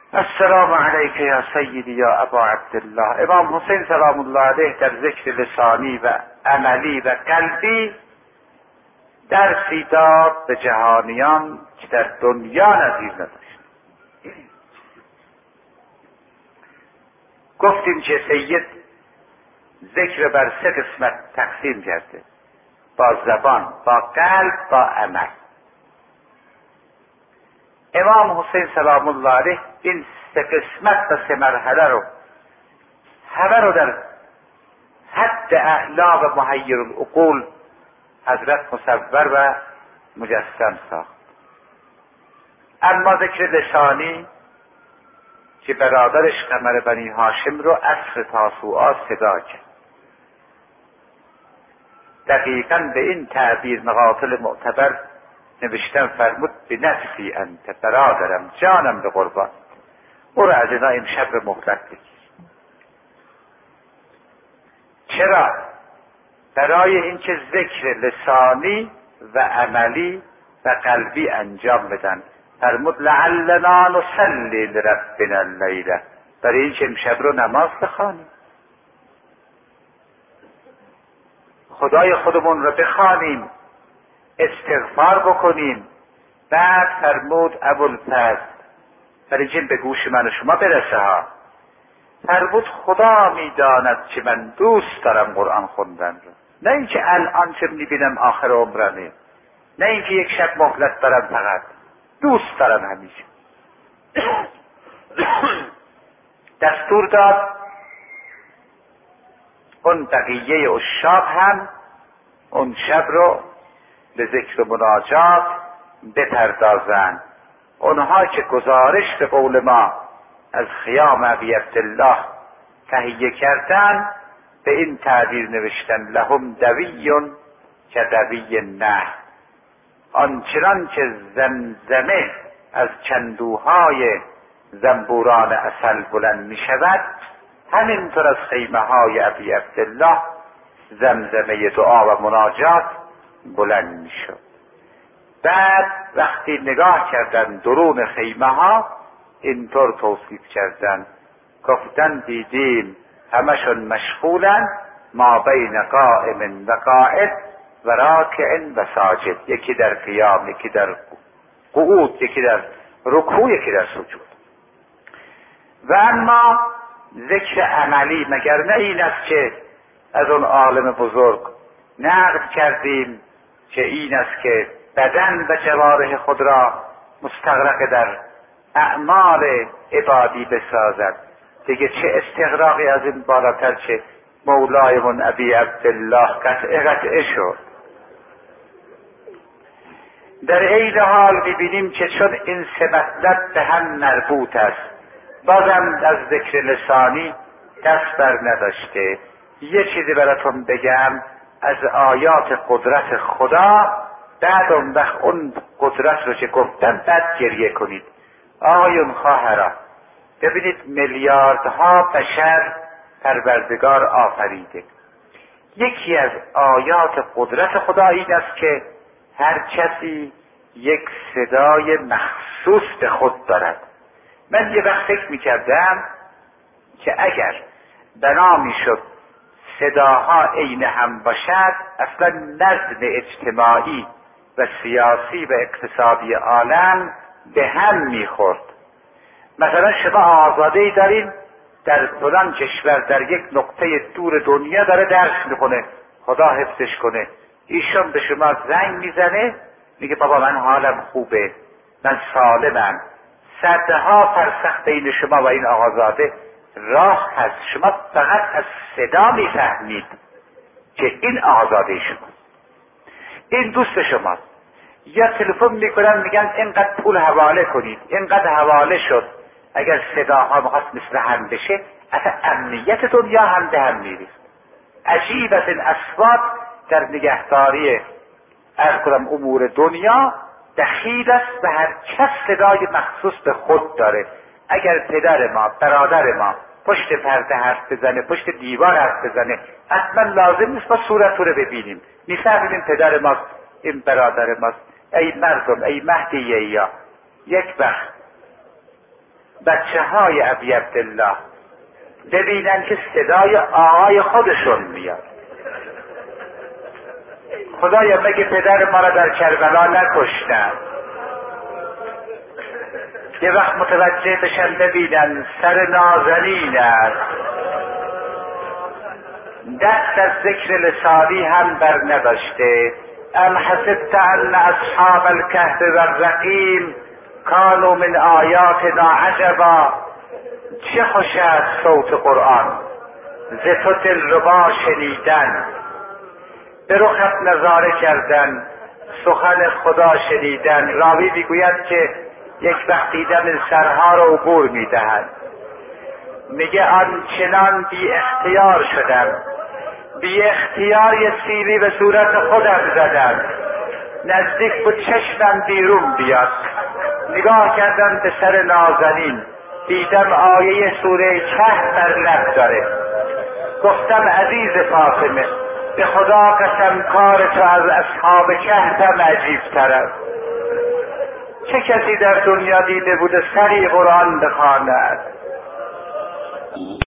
السلام علیک یا سیدی یا ابا عبدالله. امام حسین سلام الله علیه در ذکر لسانی و عملی و قلبی درسی داد به جهانیان که در دنیا نظیر نداشت. گفتیم که سید ذکر بر 3 قسمت تقسیم کرده: با زبان، با قلب، با عمل. امام حسین سلام الله علیه این 3 قسمت و 3 مرحله رو همه رو در حد اعلا و محیر العقول حضرت مصور و مجسم ساخت. اما ذکر لسانی که برادرش قمر بنی هاشم رو عصر تاسوعا صدا کرد. دقیقاً به این تعبیر مقاتل معتبر نوشتن فرمود: به نفسی انت، برادرم، جانم به قربان، او را از اینا امشب به مهلت بگیر. چرا؟ برای اینکه ذکر لسانی و عملی و قلبی انجام بدن. فرمود: لعلنا نصلی لربنا اللیله، برای اینکه امشب رو نماز بخوانیم، خدای خودمون رو بخوانیم، استغفار بکنیم. بعد فرمود: ابوالفضل، برای اینکه به گوش من و شما برسه ها، فرمود: خدا میداند که من دوست دارم قرآن خوندن رو، نه اینکه الان چه میبینم آخر عمرمه، نه اینکه یک شب مهلت دارم، فقط دوست دارم همیشه. دستور داد اون بقیه عشاق هم اون شب رو به ذکر و مناجات بپردازن. اونها که گزارش به قول ما از خیام ابی عبدالله تهیه کردن، به این تعبیر نوشتن: لهم دوی که دوی نه، آنچنان که زمزمه از کندوهای زنبوران عسل بلند می شود، همینطور از خیمه های ابی عبدالله زمزمه دعا و مناجات بلند می شد. بعد وقتی نگاه کردن درون خیمه ها، اینطور توصیف کردن، گفتن دیدیم همشون مشغولن ما بین قائم و قاعد و راکع و ساجد، یکی در قیام، یکی در قعود، یکی در رکوع، یکی در سجود. و اما ذکر عملی مگر نه این است که از اون عالم بزرگ نقل کردیم که این است که بدن و جوارح خود را مستغرق در اعمال عبادی بسازد. دیگه چه استغراقی از این بالاتر که مولایمون ابی عبدالله قطعه شد. در عین حال میبینیم که چون این 3 مطلب به هم مربوط است، بازم از ذکر لسانی دست بر نداشته. یه چیزی براتون بگم از آیات قدرت خدا، بعد اون وقت اون قدرت رو که گفتم بعد گریه کنید. آقایون خواهران، ببینید میلیاردها بشر پروردگار آفریده. یکی از آیات قدرت خدا این است که هر کسی یک صدای مخصوص به خود دارد. من یه وقت فکر میکردم که اگر بنا میشد صداها عین هم باشد، اصلا نظم اجتماعی و سیاسی و اقتصادی عالم به هم میخورد. مثلا شما آزاده‌ای دارین در فلان کشور در یک نقطه دور دنیا داره درس میکنه، خدا حفظش کنه، ایشون به شما زنگ میزنه میگه بابا من حالم خوبه، من سالمم، صدها فرسخ بین شما و این آقازاده راه هست، شما فقط از صدا میفهمید که این آقازاده شماست، این دوست شماست. یا تلفن میکنن میگن اینقدر پول حواله کنید، اینقدر حواله شد. اگر صداها میخواست مثل هم بشه، اصلا امنیت دنیا هم به هم میریخت. عجیب است این اصوات در نگهداری امور دنیا دخیل است و هر کس صدای مخصوص به خود داره. اگر پدر ما، برادر ما پشت پرده حرف بزنه، پشت دیوار حرف بزنه، اصلا لازم نیست ما صورت رو ببینیم، میفهمیم پدر ماست، این برادر ماست. ای مردم، ای مهدیه، یا یک وقت بچه های ابی عبدالله ببینن که صدای آقای خودشون میاد. خدایا مگه پدر ما را در کربلا نکشتن؟ یه وقت متوجه بشن ببینن سر نازنین است، دست از ذکر لسانی هم بر نداشته. ام حسبت ان اصحاب الکهف والرقیم کانوا من آیاتنا عجبا. چه خوش است صوت قرآن، ز تو دلربا شنیدن، به رخت نظاره کردن، سخن خدا شنیدن. راوی میگوید که یک وقت دیدم این سرها را عبور میدهند، میگه آنچنان بی اختیار شدم، بی اختیار یه سیلی به صورت خودم زدم، نزدیک بود چشمم بیرون بیاد. نگاه کردم به سر نازنین، دیدم آیه سوره کهف بر لب داره. گفتم عزیز فاطمه، به خدا قسم کار تو از اصحاب کهف عجیب تر است. چه کسی در دنیا دیده بوده سری قرآن بخواند؟